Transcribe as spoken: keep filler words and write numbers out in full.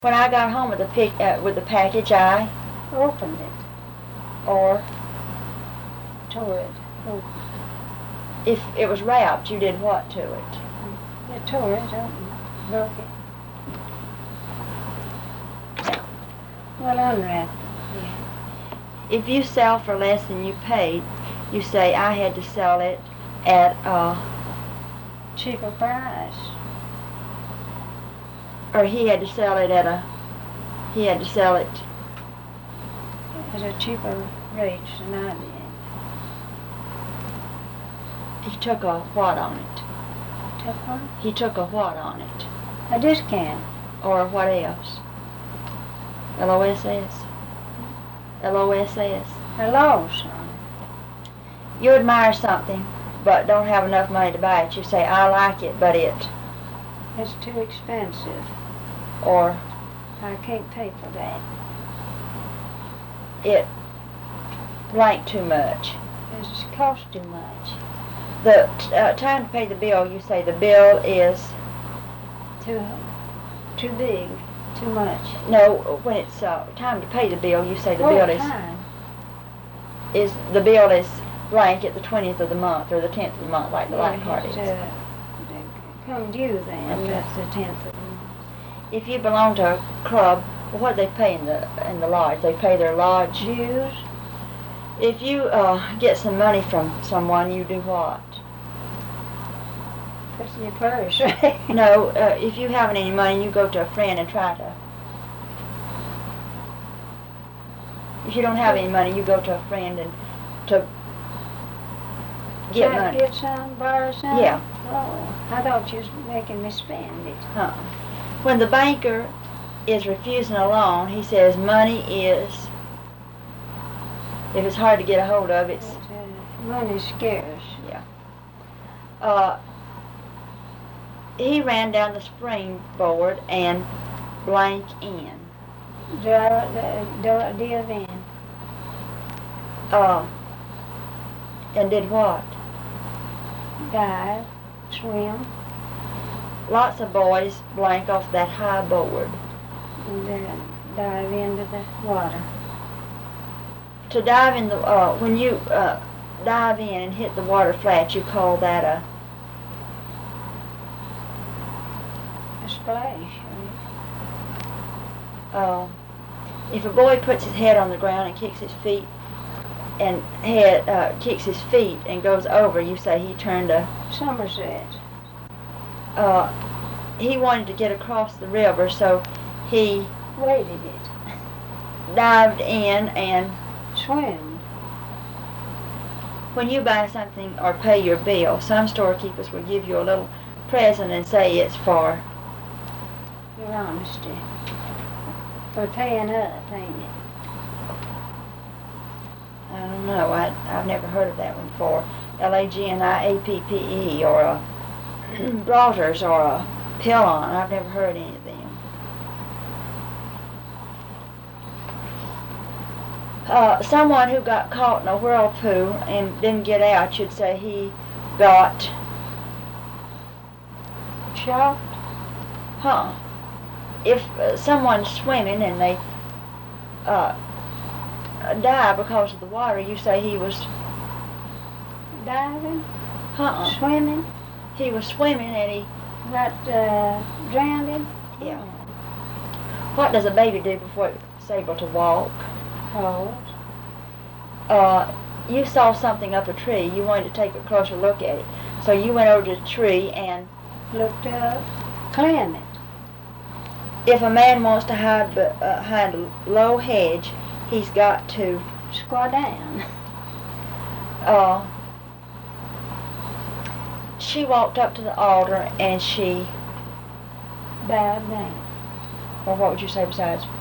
When I got home with the pic, uh, with the package, I opened it or tore it open. If it was wrapped, you did what to it? I tore it open, broke it. Well, unwrapped it, yeah. If you sell for less than you paid, you say I had to sell it at a cheaper price. Or he had to sell it at a, he had to sell it at a cheaper rate than I did. He took a what on it? Took what? He took a what on it? A discount. Or what else? L O S S? L O S S? A loss on it. You admire something, but don't have enough money to buy it. You say, I like it, but it... It's too expensive. Or... I can't pay for that. It... blank too much. It's cost too much. The uh, time to pay the bill, you say the bill is... Too, too big, too much. No, when it's uh, time to pay the bill, you say the oh, bill is... time. Is, the bill is blank at the twentieth of the month, or the tenth of the month, like the yeah, light card is. Uh, come due then, Okay. That's the tenth of the month. If you belong to a club, well, what do they pay in the in the lodge? They pay their lodge dues. If you uh, get some money from someone, you do what? Puts in your purse, right? No, uh, if you haven't any money, you go to a friend and try to. If you don't have any money, you go to a friend and to get try money. To get some, borrow some? Yeah. Oh, I thought you was making me spend it. Huh. When the banker is refusing a loan, he says money is, if it's hard to get a hold of, it's... Uh, money's scarce. Yeah. Uh, he ran down the springboard and blank in. Drive, uh, dive in. Uh, and did what? Dive, swim, Lots of boys blank off that high board. and then dive into the water. To dive in the, uh, when you uh, dive in and hit the water flat, you call that a, A splash. uh, if a boy puts his head on the ground and kicks his feet, and head, uh, kicks his feet and goes over, you say he turned a, Somerset. uh, he wanted to get across the river, so he Waded it. dived in and Swim. when you buy something or pay your bill, some storekeepers will give you a little present and say it's for... Your honesty. For paying up, ain't it? I don't know, I, I've never heard of that one before. L A G N I A P P E or a Brothers or a Pillon. I've never heard any of them. Uh, someone who got caught in a whirlpool and didn't get out should say he got... Shocked? Huh. If uh, someone's swimming and they uh, die because of the water, you say he was... Diving? Uh-uh. Swimming? He was swimming and he... Got uh, drowned? Yeah. What does a baby do before it's able to walk? Cold. Uh, you saw something up a tree. You wanted to take a closer look at it. So you went over to the tree and... Looked up. Climb it. If a man wants to hide behind a low hedge, he's got to... Squat down. Uh, she walked up to the altar and she... Bowed down. Or what would you say besides